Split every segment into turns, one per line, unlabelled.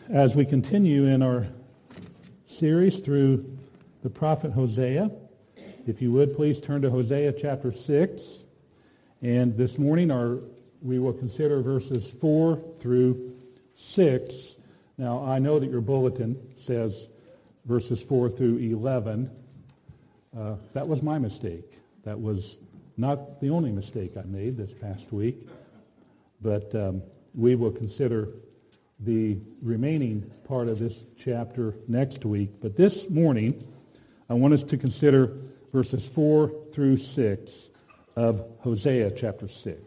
as we continue in our series through the prophet Hosea. If you would, please turn to Hosea chapter 6. And this morning we will consider verses 4 through 6. Now, I know that your bulletin says verses 4 through 11. That was my mistake. That was not the only mistake I made this past week. But we will consider the remaining part of this chapter next week. But this morning, I want us to consider verses 4 through 6 of Hosea chapter 6.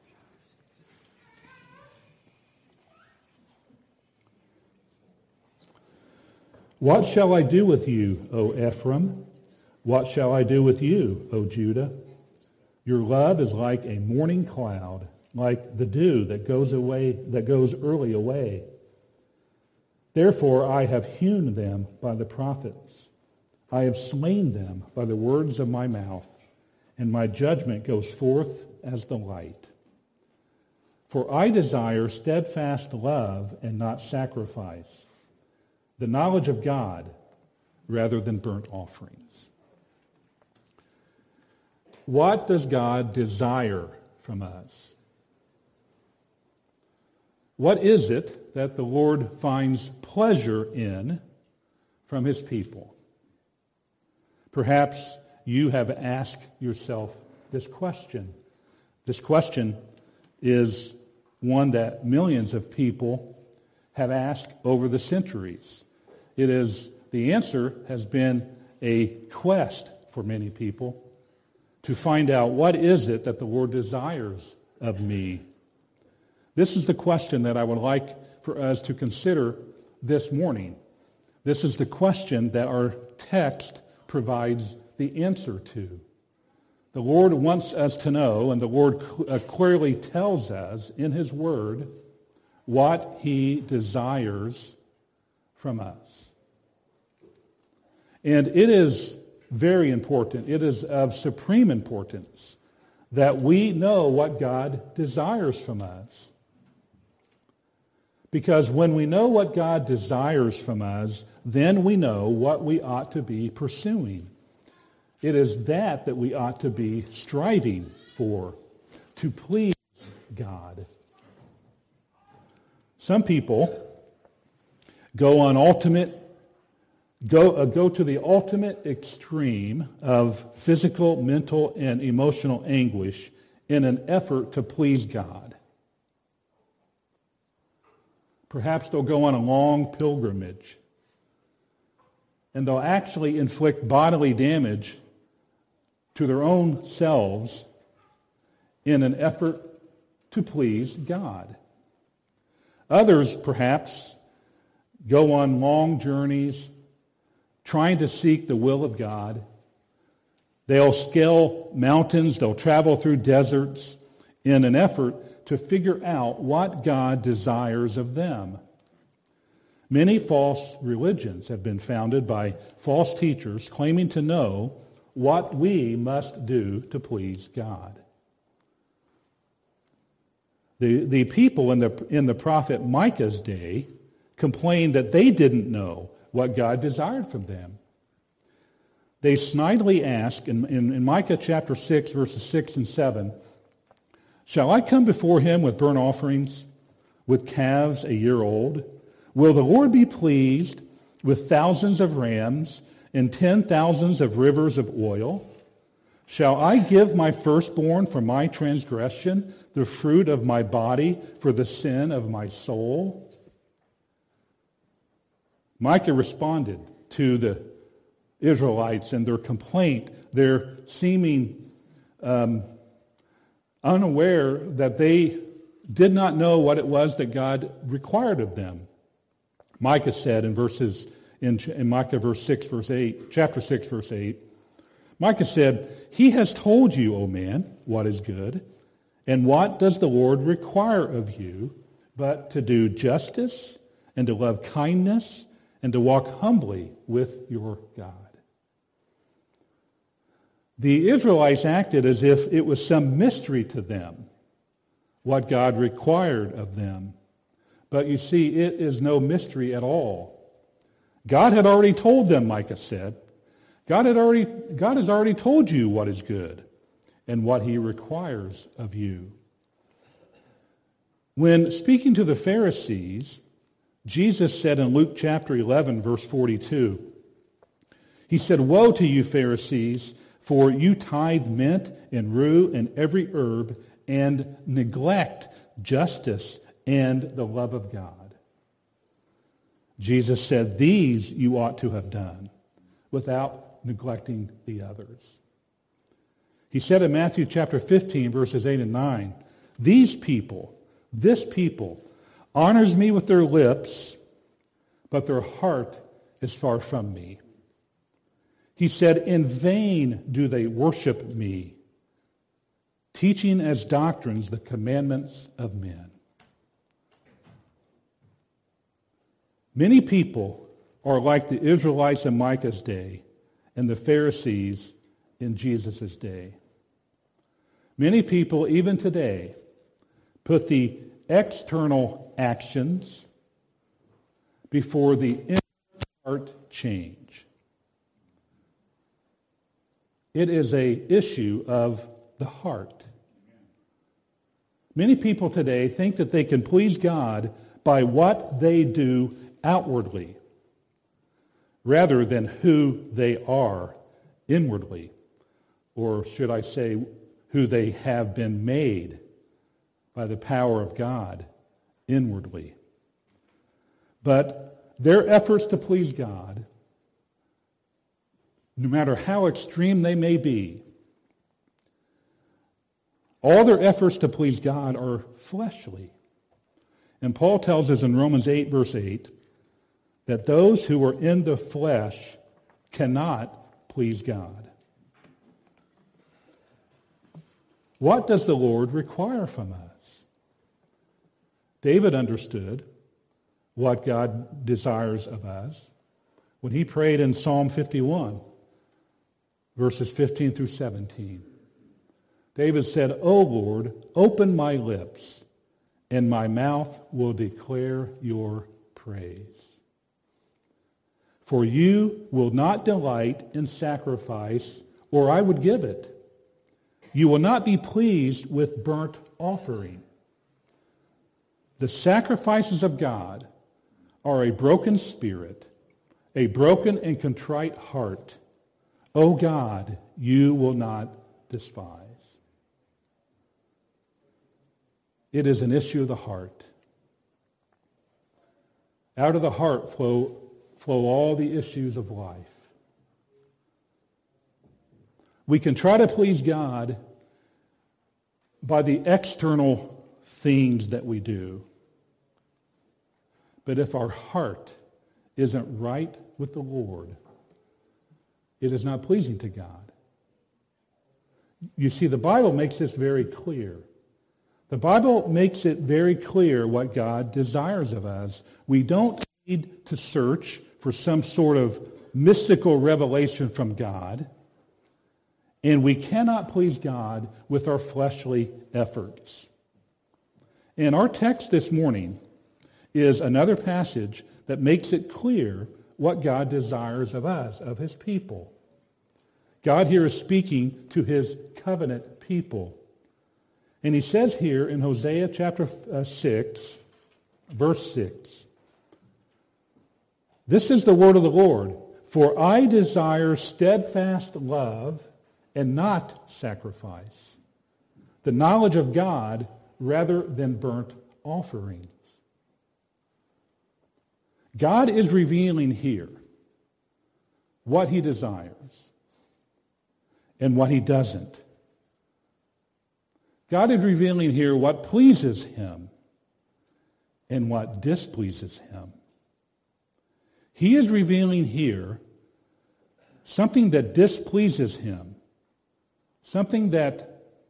What shall I do with you, O Ephraim? What shall I do with you, O Judah? Your love is like a morning cloud, like the dew that goes early away. Therefore I have hewn them by the prophets. I have slain them by the words of my mouth, and my judgment goes forth as the light. For I desire steadfast love and not sacrifice, the knowledge of God rather than burnt offerings. What does God desire from us? What is it that the Lord finds pleasure in from his people? Perhaps you have asked yourself this question. This question is one that millions of people have asked over the centuries. The answer has been a quest for many people to find out what is it that the Lord desires of me. This is the question that I would like for us to consider this morning. This is the question that our text provides the answer to. The Lord wants us to know, and the Lord clearly tells us in his word what he desires from us. And it is very important, it is of supreme importance that we know what God desires from us. Because when we know what God desires from us, then we know what we ought to be pursuing. It is that we ought to be striving for, to please God. Some people go to the ultimate extreme of physical, mental, and emotional anguish in an effort to please God. Perhaps they'll go on a long pilgrimage, and they'll actually inflict bodily damage to their own selves in an effort to please God. Others, perhaps, go on long journeys trying to seek the will of God. They'll scale mountains, they'll travel through deserts in an effort to figure out what God desires of them. Many false religions have been founded by false teachers claiming to know what we must do to please God. The people in the prophet Micah's day complained that they didn't know what God desired from them. They snidely asked in Micah chapter 6, verses 6 and 7, "Shall I come before him with burnt offerings, with calves a year old? Will the Lord be pleased with thousands of rams and 10,000s of rivers of oil? Shall I give my firstborn for my transgression, the fruit of my body for the sin of my soul?" Micah responded to the Israelites and their complaint, their seeming unaware that they did not know what it was that God required of them. Micah said in Micah chapter 6, verse 8, Micah said, "He has told you, O man, what is good, and what does the Lord require of you, but to do justice and to love kindness and to walk humbly with your God." The Israelites acted as if it was some mystery to them what God required of them. But you see, it is no mystery at all. God had already told them, Micah said. God has already told you what is good and what he requires of you. When speaking to the Pharisees, Jesus said in Luke chapter 11, verse 42, he said, "Woe to you, Pharisees, for you tithe mint and rue and every herb and neglect justice and the love of God." Jesus said, "These you ought to have done without neglecting the others." He said in Matthew chapter 15, verses 8 and 9, this people honors me with their lips, but their heart is far from me. He said, in vain do they worship me, teaching as doctrines the commandments of men. Many people are like the Israelites in Micah's day and the Pharisees in Jesus' day. Many people, even today, put the external actions before the inner heart change. It is an issue of the heart. Many people today think that they can please God by what they do outwardly rather than who they are inwardly, or should I say, who they have been made by the power of God inwardly. But their efforts to please God, no matter how extreme they may be, all their efforts to please God are fleshly. And Paul tells us in Romans 8, verse 8, that those who are in the flesh cannot please God. What does the Lord require from us? David understood what God desires of us when he prayed in Psalm 51, verses 15 through 17. David said, "O Lord, open my lips, and my mouth will declare your praise. For you will not delight in sacrifice, or I would give it. You will not be pleased with burnt offering." The sacrifices of God are a broken spirit, a broken and contrite heart. O God, you will not despise. It is an issue of the heart. Out of the heart flow all the issues of life. We can try to please God by the external things that we do. But if our heart isn't right with the Lord, it is not pleasing to God. You see, the Bible makes this very clear. The Bible makes it very clear what God desires of us. We don't need to search for some sort of mystical revelation from God. And we cannot please God with our fleshly efforts. And our text this morning is another passage that makes it clear what God desires of us, of his people. God here is speaking to his covenant people. And he says here in Hosea chapter 6, verse 6, "This is the word of the Lord, for I desire steadfast love and not sacrifice, the knowledge of God rather than burnt offerings." God is revealing here what he desires and what he doesn't. God is revealing here what pleases him and what displeases him. He is revealing here something that displeases him, something that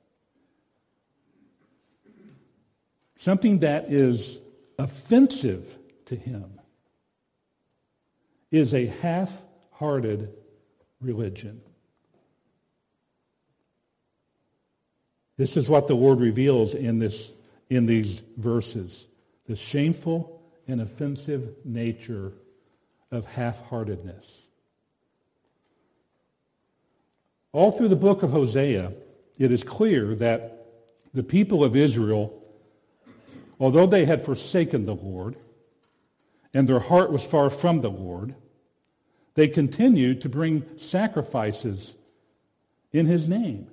is offensive to him, is a half-hearted religion. This is what the Lord reveals in these verses. The shameful and offensive nature of half-heartedness. All through the book of Hosea, it is clear that the people of Israel, although they had forsaken the Lord, and their heart was far from the Lord, they continued to bring sacrifices in his name.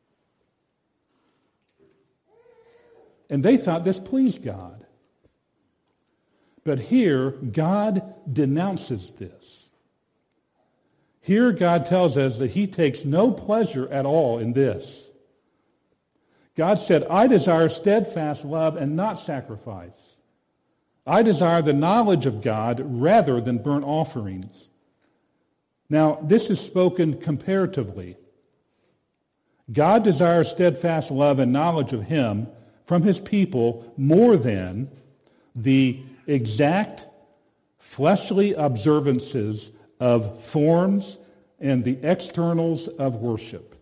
And they thought this pleased God. But here, God denounces this. Here, God tells us that he takes no pleasure at all in this. God said, I desire steadfast love and not sacrifice. I desire the knowledge of God rather than burnt offerings. Now, this is spoken comparatively. God desires steadfast love and knowledge of him from his people more than the exact fleshly observances of forms and the externals of worship.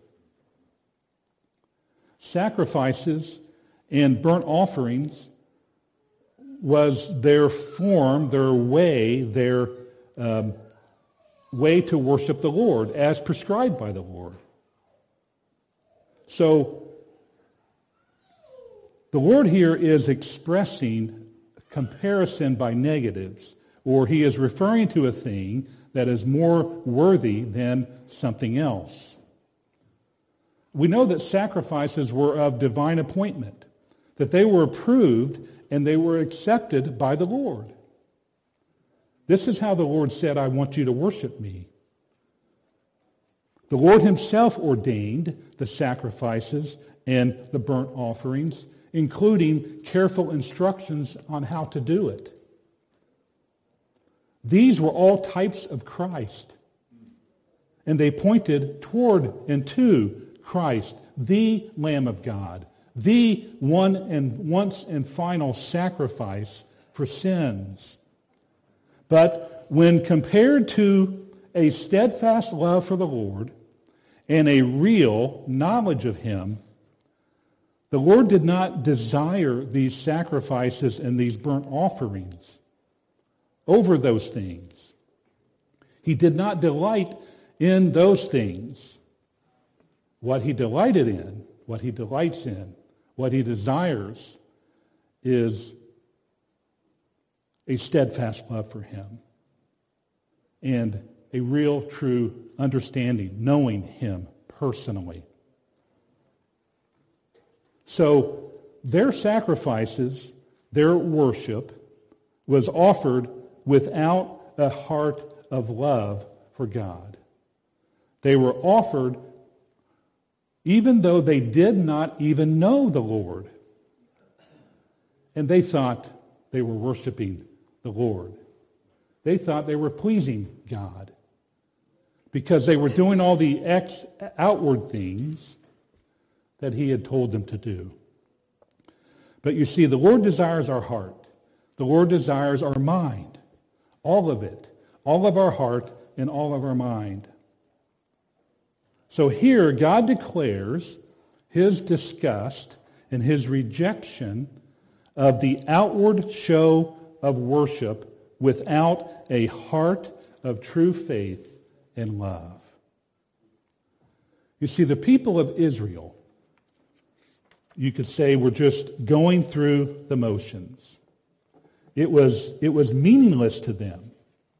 Sacrifices and burnt offerings was their form, their way to worship the Lord as prescribed by the Lord. So the Lord here is expressing comparison by negatives, or he is referring to a thing that is more worthy than something else. We know that sacrifices were of divine appointment, that they were approved and they were accepted by the Lord. This is how the Lord said, I want you to worship me. The Lord himself ordained the sacrifices and the burnt offerings, including careful instructions on how to do it. These were all types of Christ, and they pointed toward and to Christ, the Lamb of God, the one and once and final sacrifice for sins. But when compared to a steadfast love for the Lord and a real knowledge of him, the Lord did not desire these sacrifices and these burnt offerings over those things. He did not delight in those things. What he delighted in, what he delights in, what he desires is a steadfast love for him and a real, true understanding, knowing him personally. So their sacrifices, their worship, was offered without a heart of love for God. They were offered even though they did not even know the Lord. And they thought they were worshiping the Lord. They thought they were pleasing God because they were doing all the outward things that he had told them to do. But you see, the Lord desires our heart. The Lord desires our mind. All of it. All of our heart and all of our mind. So here, God declares his disgust and his rejection of the outward show of worship without a heart of true faith and love. You see, the people of Israel, you could say, were just going through the motions. It was meaningless to them.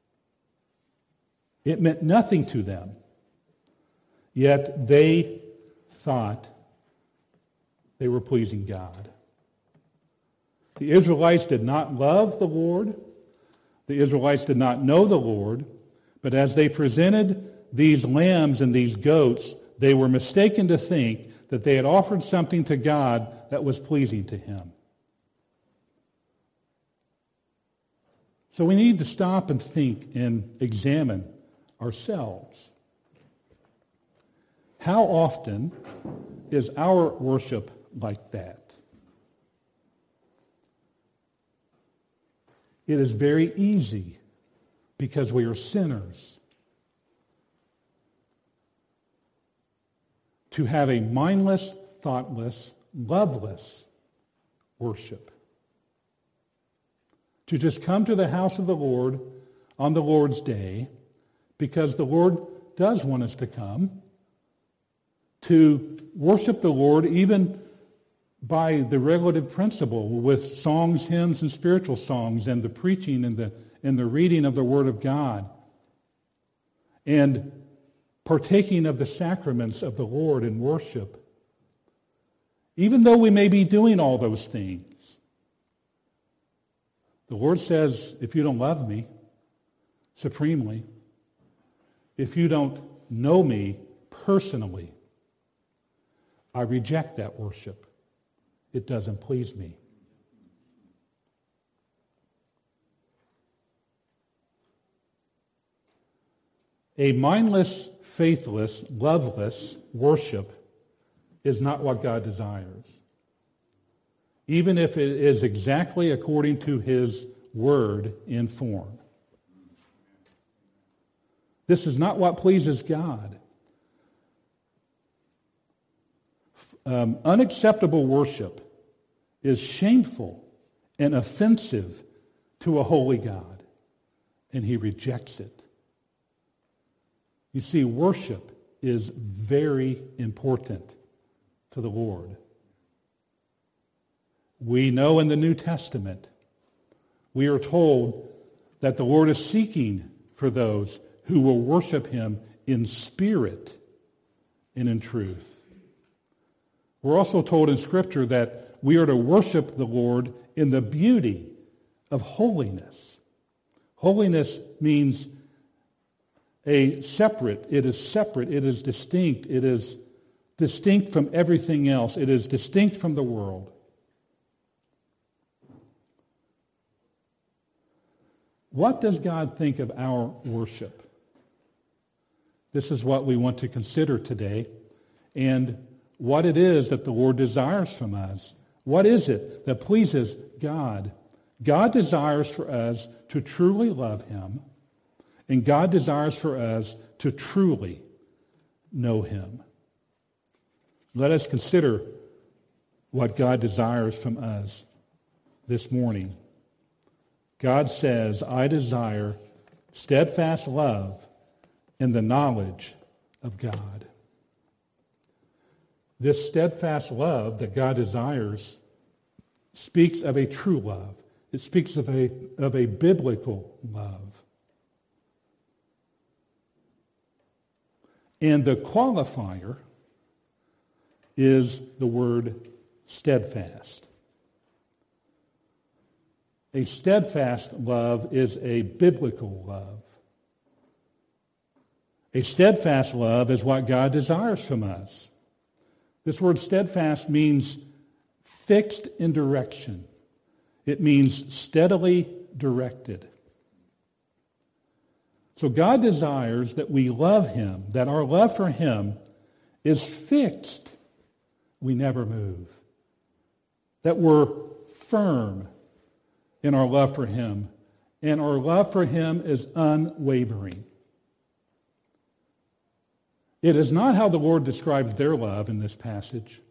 It meant nothing to them. Yet they thought they were pleasing God. The Israelites did not love the Lord. The Israelites did not know the Lord. But as they presented these lambs and these goats, they were mistaken to think that they had offered something to God that was pleasing to him. So we need to stop and think and examine ourselves. How often is our worship like that? It is very easy because we are sinners to have a mindless, thoughtless, loveless worship. to just come to the house of the Lord on the Lord's day, because the Lord does want us to come, to worship the Lord even by the regulative principle with songs, hymns, and spiritual songs, and the preaching and the reading of the Word of God, and partaking of the sacraments of the Lord in worship. Even though we may be doing all those things, the Lord says, if you don't love me supremely, if you don't know me personally, I reject that worship. It doesn't please me. A mindless, faithless, loveless worship is not what God desires, even if it is exactly according to his word in form. This is not what pleases God. Unacceptable worship is shameful and offensive to a holy God, and he rejects it. You see, worship is very important to the Lord. We know in the New Testament, we are told that the Lord is seeking for those who will worship him in spirit and in truth. We're also told in Scripture that we are to worship the Lord in the beauty of holiness. Holiness means it is separate, it is distinct, it is distinct from everything else, it is distinct from the world. What does God think of our worship? This is what we want to consider today, and what it is that the Lord desires from us. What is it that pleases God? God desires for us to truly love him, and God desires for us to truly know him. Let us consider what God desires from us this morning. God says, I desire steadfast love in the knowledge of God. This steadfast love that God desires speaks of a true love. It speaks of a biblical love. And the qualifier is the word steadfast. A steadfast love is a biblical love. A steadfast love is what God desires from us. This word steadfast means fixed in direction. It means steadily directed. So God desires that we love him, that our love for him is fixed. We never move. That we're firm in our love for him, and our love for him is unwavering. It is not how the Lord describes their love in this passage.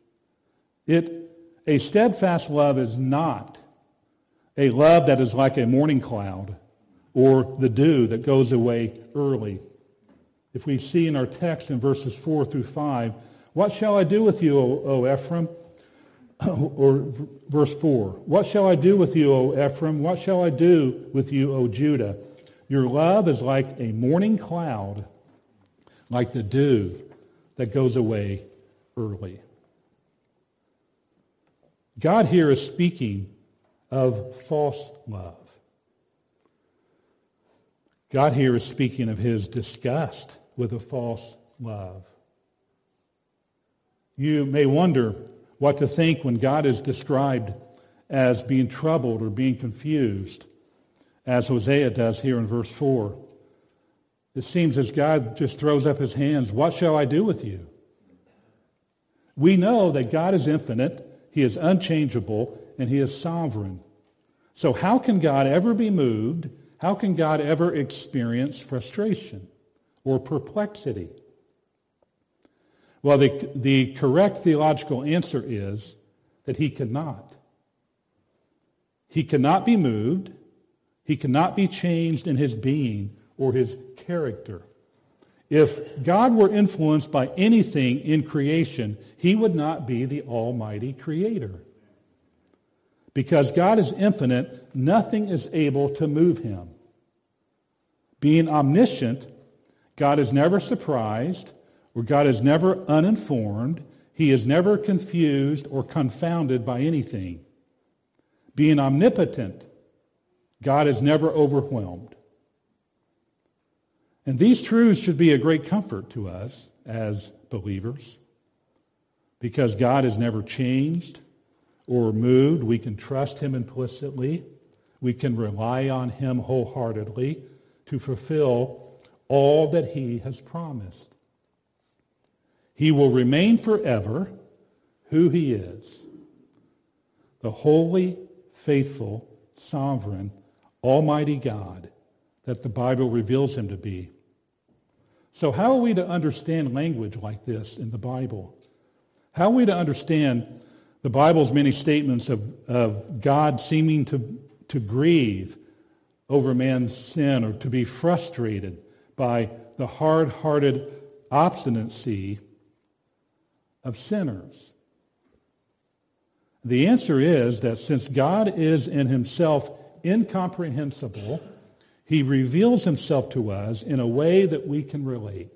A steadfast love is not a love that is like a morning cloud or the dew that goes away early. If we see in our text in verses 4 through 5, what shall I do with you, O Ephraim? Or verse 4, what shall I do with you, O Ephraim? What shall I do with you, O Judah? Your love is like a morning cloud, like the dew that goes away early. God here is speaking of false love. God here is speaking of his disgust with a false love. You may wonder what to think when God is described as being troubled or being confused, as Hosea does here in verse 4. It seems as God just throws up his hands, what shall I do with you? We know that God is infinite, he is unchangeable, and he is sovereign. So how can God ever be moved? How can God ever experience frustration or perplexity? Well, the correct theological answer is that he cannot. He cannot be moved, He cannot be changed in his being or his character. If God were influenced by anything in creation, he would not be the almighty creator. Because God is infinite, nothing is able to move him. Being omniscient, God is never surprised, or God is never uninformed. He is never confused or confounded by anything. Being omnipotent, God is never overwhelmed. And these truths should be a great comfort to us as believers. Because God is never changed or moved, we can trust him implicitly. We can rely on him wholeheartedly to fulfill all that he has promised. He will remain forever who he is, the holy, faithful, sovereign, almighty God that the Bible reveals him to be. So how are we to understand language like this in the Bible? How are we to understand the Bible's many statements of God seeming to grieve over man's sin or to be frustrated by the hard-hearted obstinacy of sinners? The answer is that since God is in himself incomprehensible, he reveals himself to us in a way that we can relate.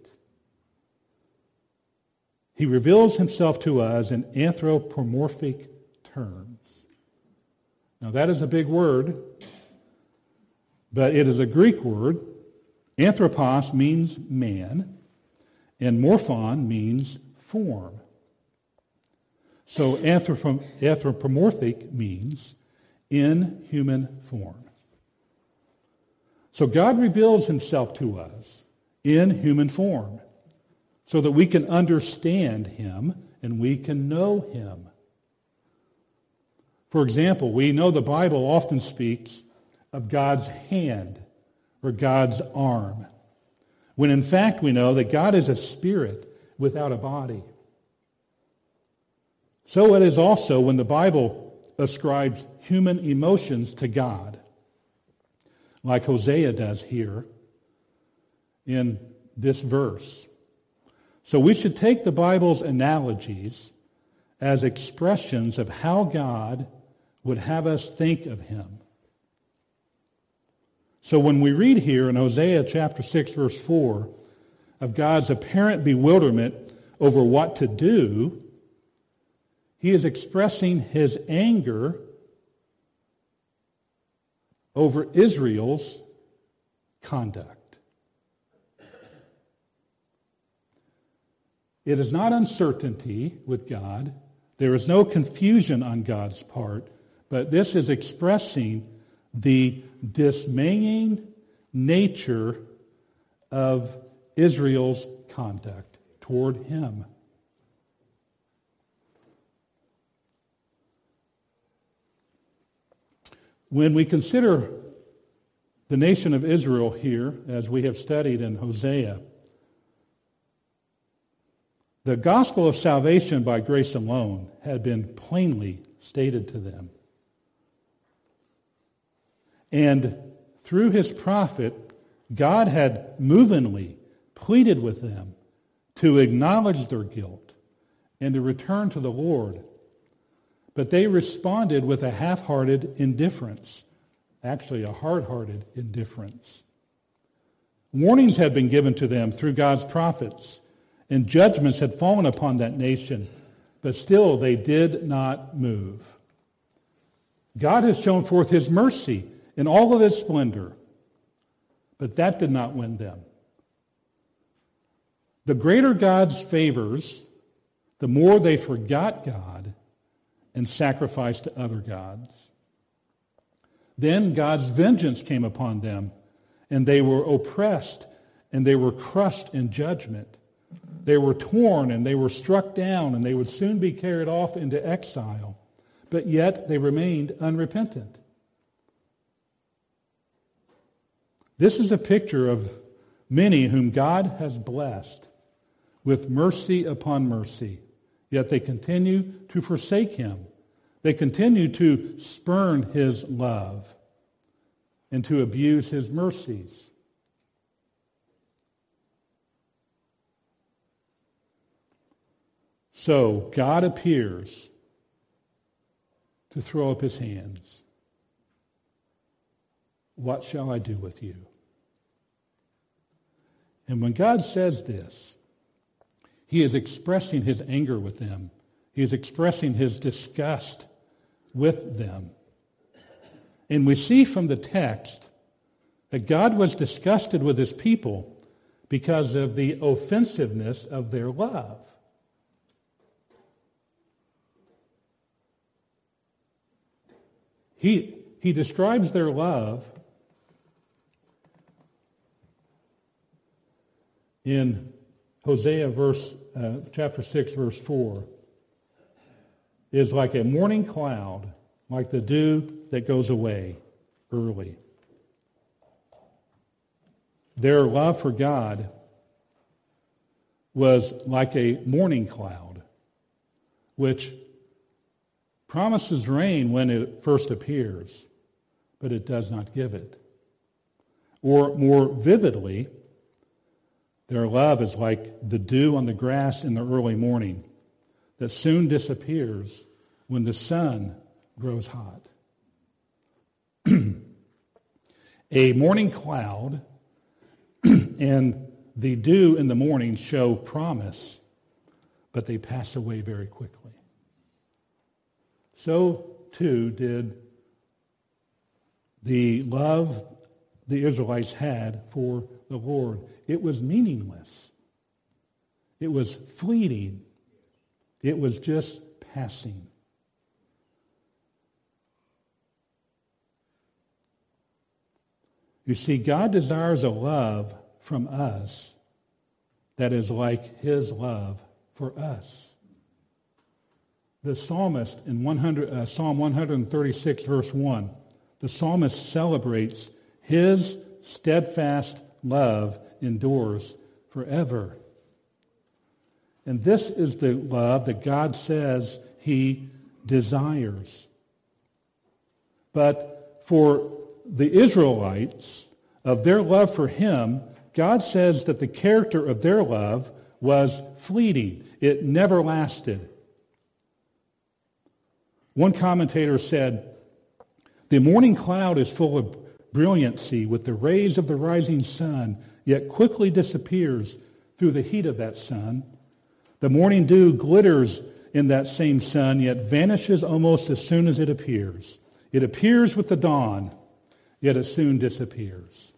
He reveals himself to us in anthropomorphic terms. Now that is a big word, but it is a Greek word. Anthropos means man, and morphon means form. So anthropomorphic means in human form. So God reveals himself to us in human form so that we can understand him and we can know him. For example, we know the Bible often speaks of God's hand or God's arm, when in fact we know that God is a spirit without a body. So it is also when the Bible ascribes human emotions to God, like Hosea does here in this verse. So we should take the Bible's analogies as expressions of how God would have us think of him. So when we read here in Hosea chapter 6, verse 4, of God's apparent bewilderment over what to do, he is expressing his anger over Israel's conduct. It is not uncertainty with God. There is no confusion on God's part, but this is expressing the dismaying nature of Israel's conduct toward him. When we consider the nation of Israel here, as we have studied in Hosea, the gospel of salvation by grace alone had been plainly stated to them. And through his prophet, God had movingly pleaded with them to acknowledge their guilt and to return to the Lord. But they responded with a half-hearted indifference, actually a hard-hearted indifference. Warnings had been given to them through God's prophets, and judgments had fallen upon that nation, but still they did not move. God has shown forth his mercy in all of its splendor, but that did not win them. The greater God's favors, the more they forgot God and sacrificed to other gods. Then God's vengeance came upon them, and they were oppressed, and they were crushed in judgment. They were torn, and they were struck down, and they would soon be carried off into exile. But yet they remained unrepentant. This is a picture of many whom God has blessed with mercy upon mercy, yet they continue to forsake him. They continue to spurn his love. and to abuse his mercies. So God appears to throw up his hands. What shall I do with you? And when God says this, he is expressing his anger with them. He is expressing his disgust with them. And we see from the text that God was disgusted with his people because of the offensiveness of their love. He describes their love in Hosea chapter 6, verse 4, is like a morning cloud, like the dew that goes away early. Their love for God was like a morning cloud, which promises rain when it first appears, but it does not give it. Or more vividly, their love is like the dew on the grass in the early morning that soon disappears when the sun grows hot. A morning cloud and the dew in the morning show promise, but they pass away very quickly. So too did the love the Israelites had for the Lord. It was meaningless. It was fleeting. It was just passing. You see, God desires a love from us that is like his love for us. The psalmist in Psalm 136, verse 1, the psalmist celebrates his steadfast love endures forever. And this is the love that God says he desires. But for the Israelites, of their love for him, God says that the character of their love was fleeting. It never lasted. One commentator said, "The morning cloud is full of brilliancy with the rays of the rising sun, yet quickly disappears through the heat of that sun. The morning dew glitters in that same sun, yet vanishes almost as soon as it appears. It appears with the dawn, yet it soon disappears."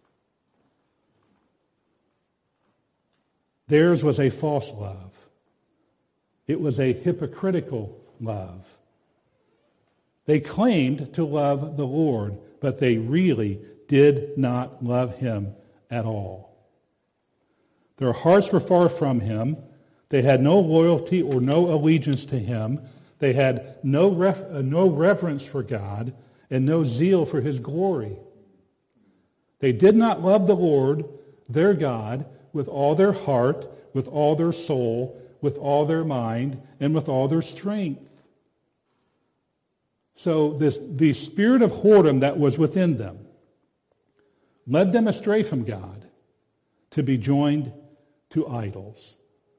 Theirs was a false love. It was a hypocritical love. They claimed to love the Lord, but they really did not love him at all. Their hearts were far from him. They had no loyalty or no allegiance to him. They had no reverence for God and no zeal for his glory. They did not love the Lord, their God, with all their heart, with all their soul, with all their mind, and with all their strength. So the spirit of whoredom that was within them led them astray from God to be joined to idols.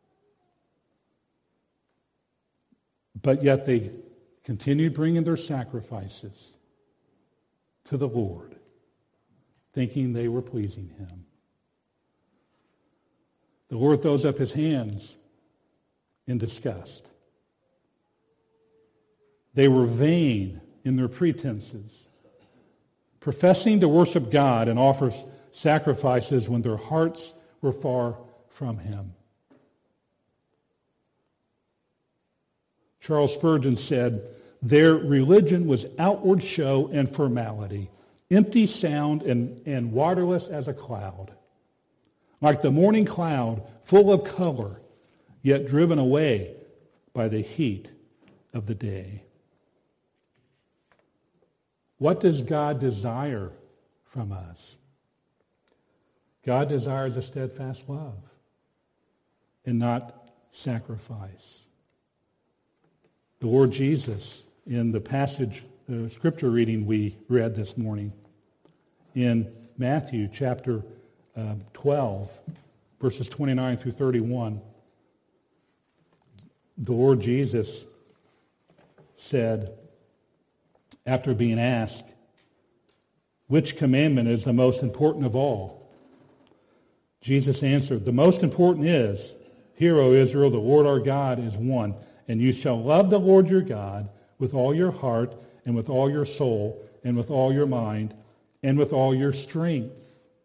But yet they continued bringing their sacrifices to the Lord, thinking they were pleasing him. The Lord throws up his hands in disgust. They were vain in their pretenses, professing to worship God and offer sacrifices when their hearts were far from him. Charles Spurgeon said, "Their religion was outward show and formality, empty sound and waterless as a cloud. Like the morning cloud, full of color, yet driven away by the heat of the day." What does God desire from us? God desires a steadfast love and not sacrifice. The Lord Jesus, in the passage, the scripture reading we read this morning, in Matthew chapter 12, verses 29 through 31. The Lord Jesus said, after being asked, which commandment is the most important of all? Jesus answered, the most important is, hear, O Israel, the Lord our God is one, and you shall love the Lord your God with all your heart and with all your soul and with all your mind and with all your strength.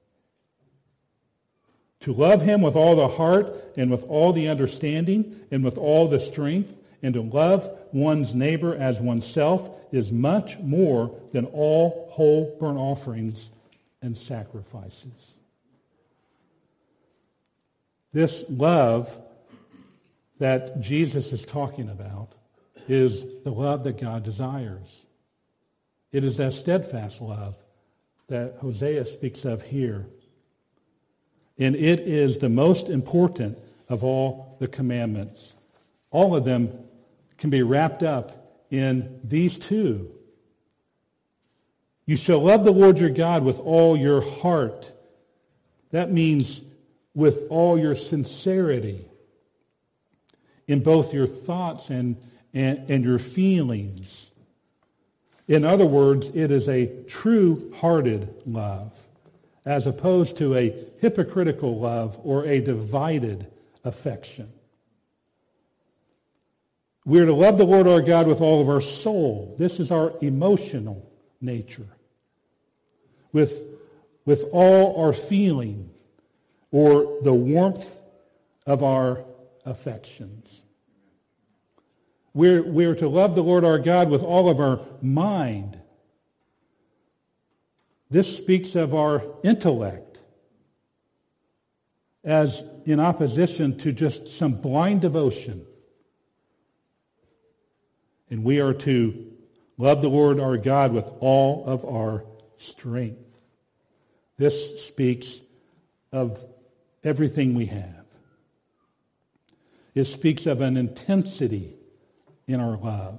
To love him with all the heart and with all the understanding and with all the strength, and to love one's neighbor as oneself is much more than all whole burnt offerings and sacrifices. This love that Jesus is talking about is the love that God desires. It is that steadfast love that Hosea speaks of here. And it is the most important of all the commandments. All of them can be wrapped up in these two. You shall love the Lord your God with all your heart. That means with all your sincerity in both your thoughts and your feelings. In other words, it is a true-hearted love, as opposed to a hypocritical love or a divided affection. We're to love the Lord our God with all of our soul. This is our emotional nature. With all our feeling or the warmth of our affections. We're to love the Lord our God with all of our mind. This speaks of our intellect as in opposition to just some blind devotion. And we are to love the Lord our God with all of our strength. This speaks of everything we have. It speaks of an intensity in our love.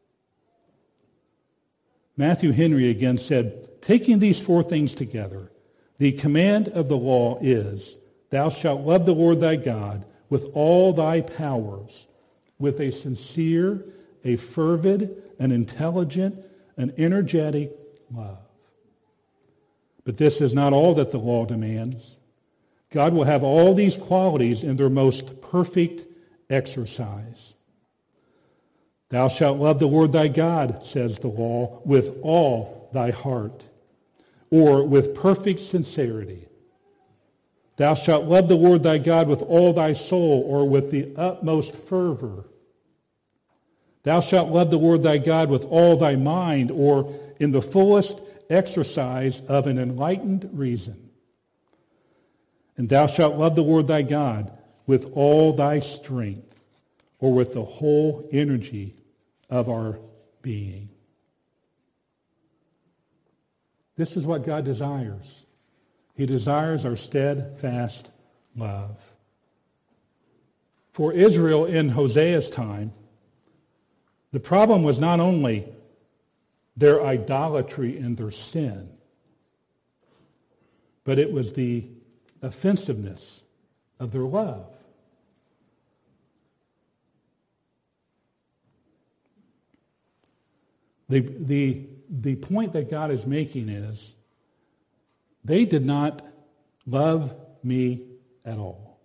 Matthew Henry again said, taking these four things together, the command of the law is, thou shalt love the Lord thy God with all thy powers, with a sincere, a fervid, an intelligent, an energetic love. But this is not all that the law demands. God will have all these qualities in their most perfect exercise. Thou shalt love the Lord thy God, says the law, with all thy heart, or with perfect sincerity. Thou shalt love the Lord thy God with all thy soul, or with the utmost fervor. Thou shalt love the Lord thy God with all thy mind, or in the fullest exercise of an enlightened reason. And thou shalt love the Lord thy God with all thy strength, or with the whole energy of our being. This is what God desires. He desires our steadfast love. For Israel in Hosea's time, the problem was not only their idolatry and their sin, but it was the offensiveness of their love. The point that God is making is they did not love me at all.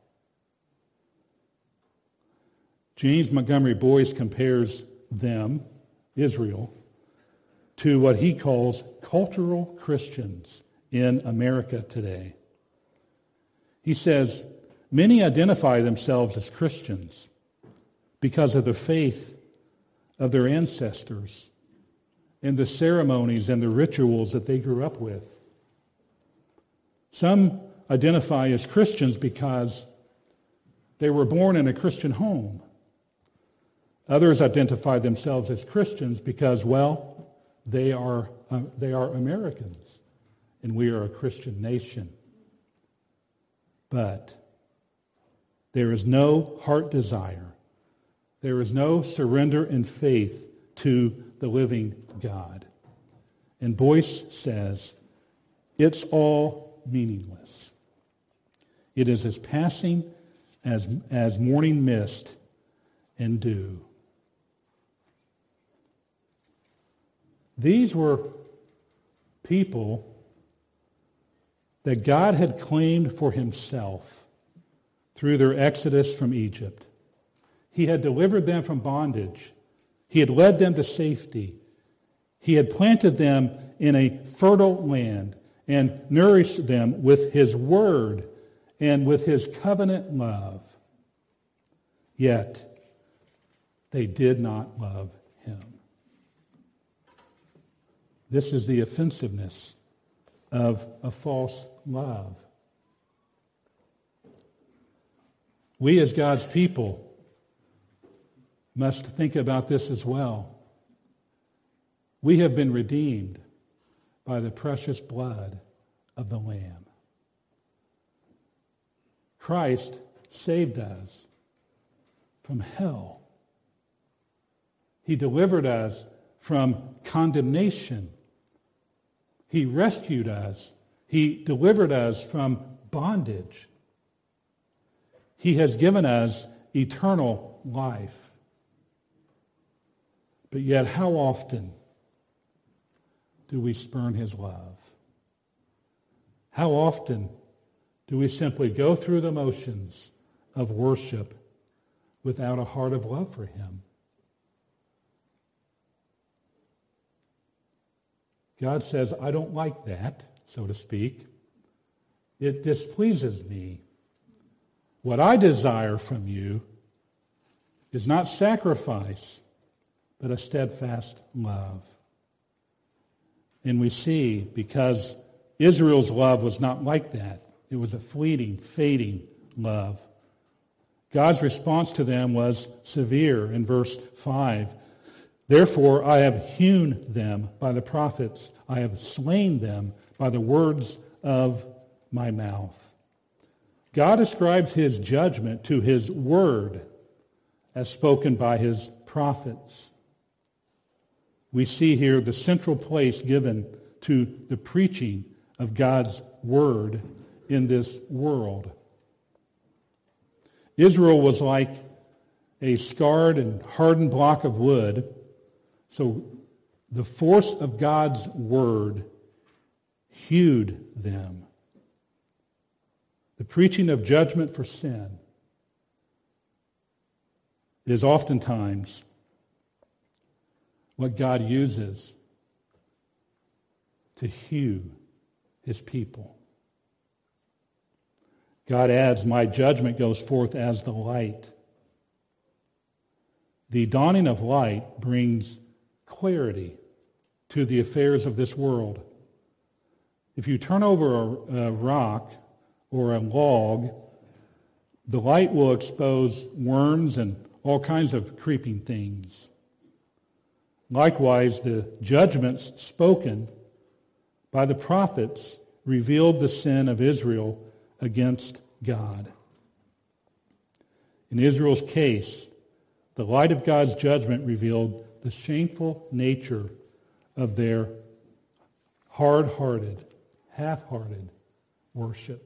James Montgomery Boyce compares them, Israel, to what he calls cultural Christians in America today. He says, many identify themselves as Christians because of the faith of their ancestors and the ceremonies and the rituals that they grew up with. Some identify as Christians because they were born in a Christian home. Others identify themselves as Christians because, well, they are Americans, and we are a Christian nation. But there is no heart desire. There is no surrender in faith to the living God. And Boyce says, it's all meaningless. It is as passing as morning mist and dew. These were people that God had claimed for himself through their exodus from Egypt. He had delivered them from bondage. He had led them to safety. He had planted them in a fertile land and nourished them with his word and with his covenant love. Yet, they did not love him. This is the offensiveness of a false love. We as God's people must think about this as well. We have been redeemed by the precious blood of the Lamb. Christ saved us from hell. He delivered us from condemnation. He rescued us. He delivered us from bondage. He has given us eternal life. But yet, how often do we spurn his love? How often do we simply go through the motions of worship without a heart of love for him? God says, I don't like that, so to speak. It displeases me. What I desire from you is not sacrifice, but a steadfast love. And we see, because Israel's love was not like that. It was a fleeting, fading love. God's response to them was severe in verse 5. Therefore I have hewn them by the prophets. I have slain them by the words of my mouth. God ascribes his judgment to his word as spoken by his prophets. We see here the central place given to the preaching of God's word in this world. Israel was like a scarred and hardened block of wood. So the force of God's word hewed them. The preaching of judgment for sin is oftentimes what God uses to hew his people. God adds, my judgment goes forth as the light. The dawning of light brings clarity to the affairs of this world. If you turn over a rock or a log, the light will expose worms and all kinds of creeping things. Likewise, the judgments spoken by the prophets revealed the sin of Israel against God. In Israel's case, the light of God's judgment revealed the shameful nature of their hard-hearted, half-hearted worship.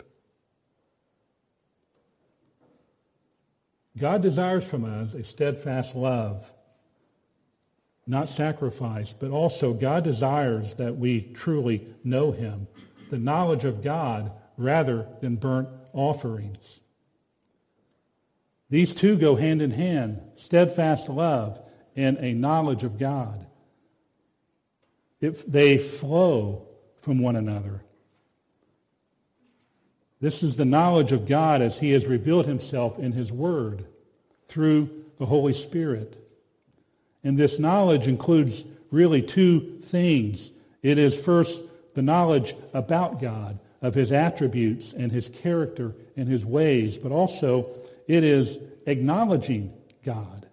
God desires from us a steadfast love, not sacrifice, but also God desires that we truly know him, the knowledge of God rather than burnt offerings. These two go hand in hand, steadfast love and a knowledge of God. They flow from one another. This is the knowledge of God as he has revealed himself in his word through the Holy Spirit. And this knowledge includes really two things. It is first the knowledge about God, of his attributes and his character and his ways, but also it is acknowledging God.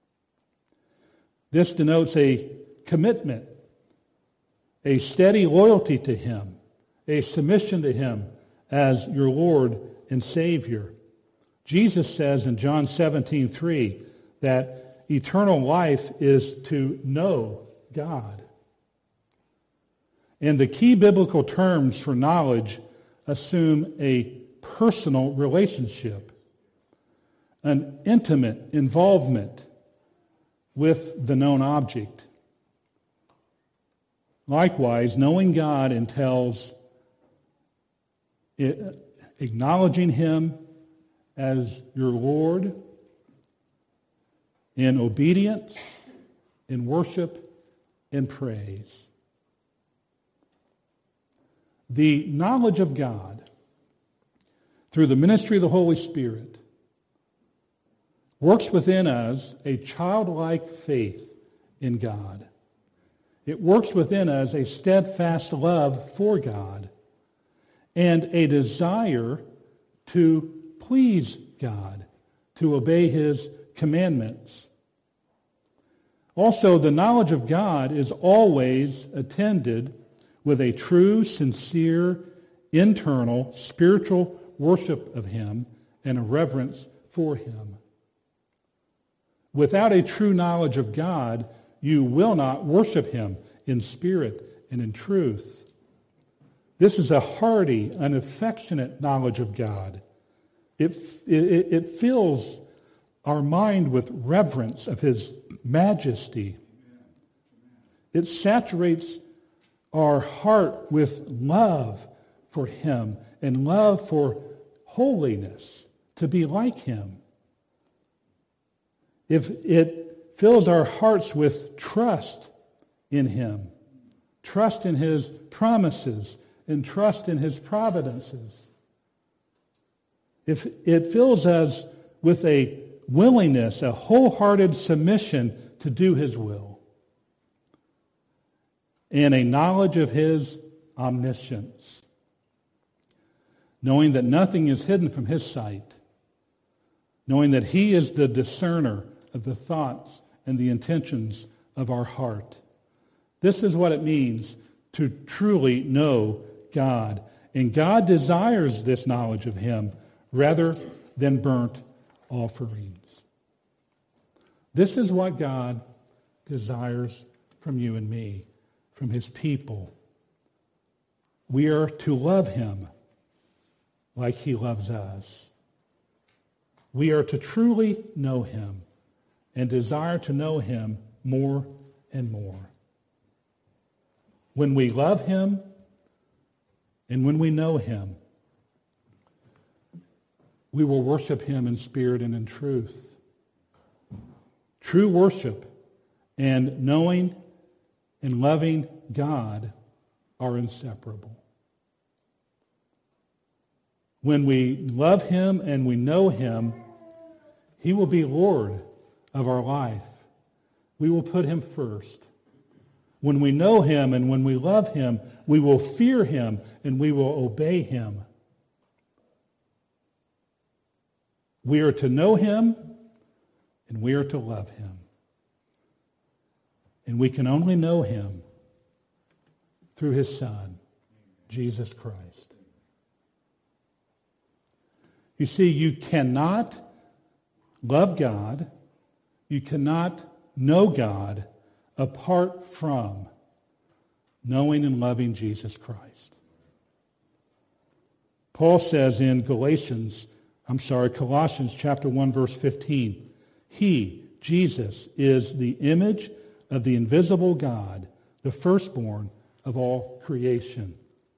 This denotes a commitment, a steady loyalty to him, a submission to him as your Lord and Savior. Jesus says in John 17:3 that eternal life is to know God. And the key biblical terms for knowledge assume a personal relationship, an intimate involvement with the known object. Likewise, knowing God entails acknowledging him as your Lord in obedience, in worship, in praise. The knowledge of God through the ministry of the Holy Spirit works within us a childlike faith in God. It works within us a steadfast love for God and a desire to please God, to obey his commandments. Also, the knowledge of God is always attended with a true, sincere, internal, spiritual worship of him and a reverence for him. Without a true knowledge of God, you will not worship him in spirit and in truth. This is a hearty, an affectionate knowledge of God. It fills our mind with reverence of his majesty. It saturates our heart with love for him and love for holiness, to be like him. If it fills our hearts with trust in him, trust in his promises, and trust in his providences. If it fills us with a willingness, a wholehearted submission to do his will, and a knowledge of his omniscience, knowing that nothing is hidden from his sight, knowing that he is the discerner of the thoughts and the intentions of our heart. This is what it means to truly know God. And God desires this knowledge of him rather than burnt offerings. This is what God desires from you and me, from his people. We are to love him like he loves us. We are to truly know him and desire to know him more and more. When we love him and when we know him, we will worship him in spirit and in truth. True worship and knowing and loving God are inseparable. When we love him and we know him, he will be Lord of our life. We will put him first. When we know him and when we love him, we will fear him and we will obey him. We are to know him and we are to love him. And we can only know him through his Son, Jesus Christ. You see, you cannot love God, you cannot know God apart from knowing and loving Jesus Christ. Paul says in Colossians chapter 1, verse 15, he, Jesus, is the image of the invisible God, the firstborn of all creation.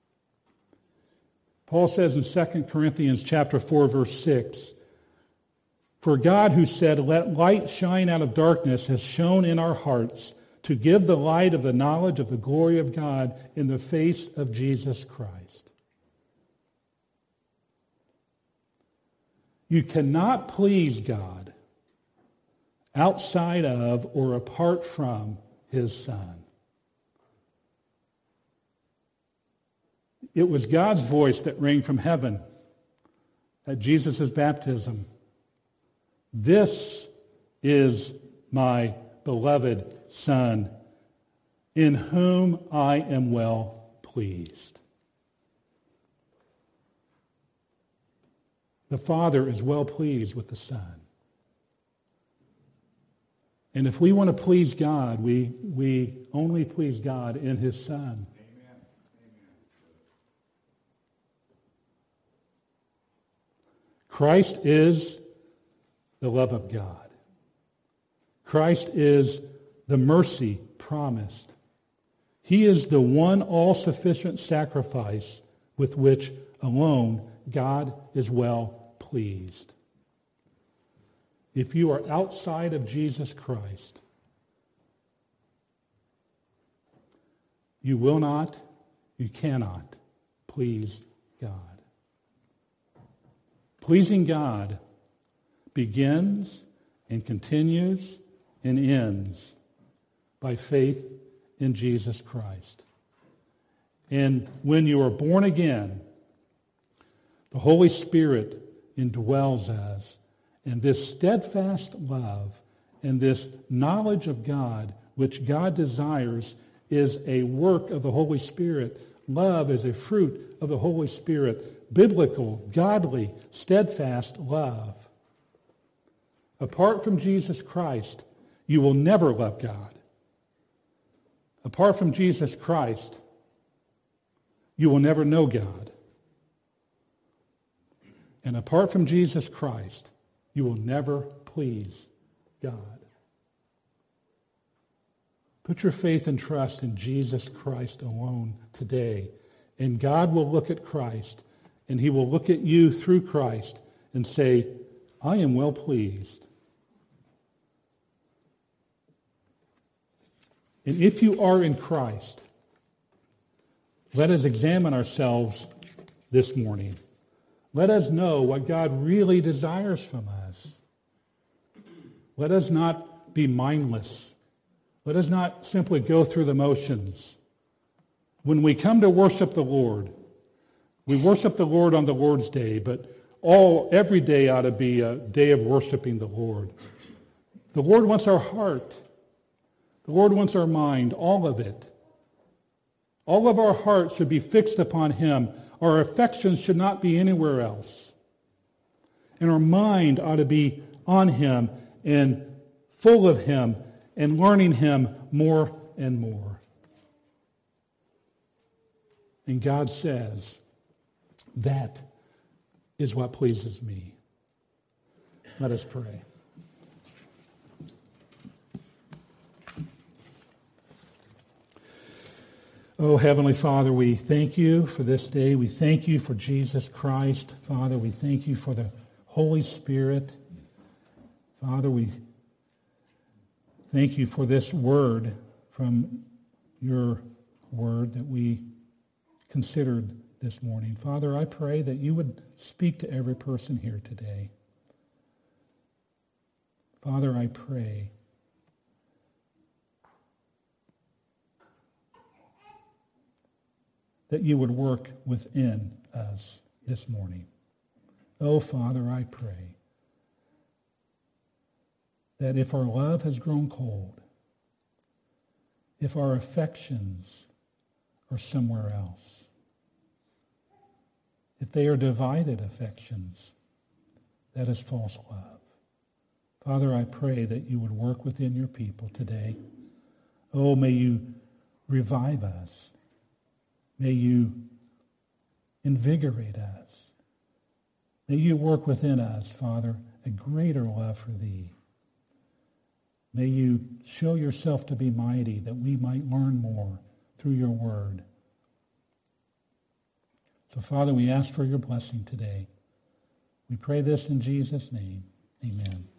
Paul says in 2 Corinthians chapter 4, verse 6, for God who said, let light shine out of darkness, has shone in our hearts to give the light of the knowledge of the glory of God in the face of Jesus Christ. You cannot please God outside of or apart from his Son. It was God's voice that rang from heaven at Jesus' baptism. This is my beloved Son, in whom I am well pleased. The Father is well pleased with the Son. And if we want to please God, we only please God in his Son. Amen. Christ is the love of God. Christ is the mercy promised. He is the one all-sufficient sacrifice with which alone God is well pleased. If you are outside of Jesus Christ, you will not, you cannot please God. Pleasing God begins and continues and ends by faith in Jesus Christ. And when you are born again, the Holy Spirit indwells us, and this steadfast love and this knowledge of God, which God desires, is a work of the Holy Spirit. Love is a fruit of the Holy Spirit. Biblical, godly, steadfast love. Apart from Jesus Christ, you will never love God. Apart from Jesus Christ, you will never know God. And apart from Jesus Christ, you will never please God. Put your faith and trust in Jesus Christ alone today. And God will look at Christ, and he will look at you through Christ and say, I am well pleased. And if you are in Christ, let us examine ourselves this morning. Let us know what God really desires from us. Let us not be mindless. Let us not simply go through the motions. When we come to worship the Lord, we worship the Lord on the Lord's Day, but every day ought to be a day of worshiping the Lord. The Lord wants our heart. The Lord wants our mind, all of it. All of our hearts should be fixed upon him. Our affections should not be anywhere else. And our mind ought to be on him and full of him and learning him more and more. And God says, that is what pleases me. Let us pray. Oh, Heavenly Father, we thank you for this day. We thank you for Jesus Christ. Father, we thank you for the Holy Spirit. Father, we thank you for this word from your word that we considered this morning. Father, I pray that you would speak to every person here today. Father, I pray that you would work within us this morning. Oh, Father, I pray that if our love has grown cold, if our affections are somewhere else, if they are divided affections, that is false love. Father, I pray that you would work within your people today. Oh, may you revive us. May you invigorate us. May you work within us, Father, a greater love for thee. May you show yourself to be mighty, that we might learn more through your word. So, Father, we ask for your blessing today. We pray this in Jesus' name. Amen.